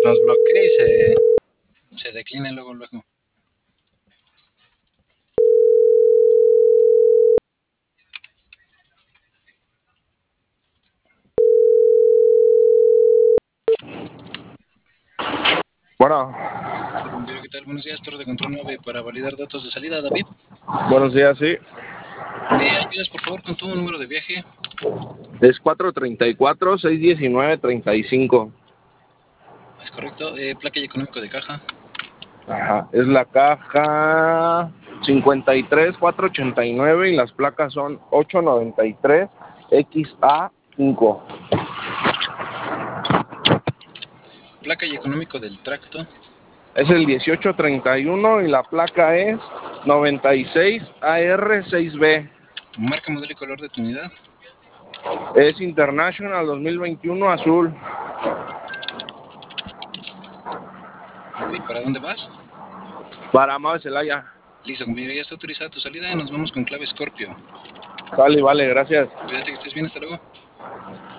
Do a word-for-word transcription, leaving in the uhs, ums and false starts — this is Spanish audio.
nos bloquee y se, se decline luego, luego. Bueno, ¿Qué tal? Buenos días, Torre de Control nueve para validar datos de salida, David. buenos días, sí. ¿Me ayudas, por favor, con tu número de viaje? Es cuatro treinta y cuatro, seis diecinueve, treinta y cinco. Es correcto. Eh, placa y económico de caja. Ajá, es la caja cincuenta y tres, cuatrocientos ochenta y nueve y las placas son ochocientos noventa y tres X A cinco. Placa y económico del tracto. Es el dieciocho treinta y uno y la placa es noventa y seis A R seis B. Marca, modelo y color de tu unidad. Es International dos mil veintiuno azul. ¿Y para dónde vas? Para Amado Celaya. Listo, compañero, ya está autorizada tu salida. Nos vamos con clave Scorpio. Sale, vale, gracias. Cuídate, que estés bien, hasta luego.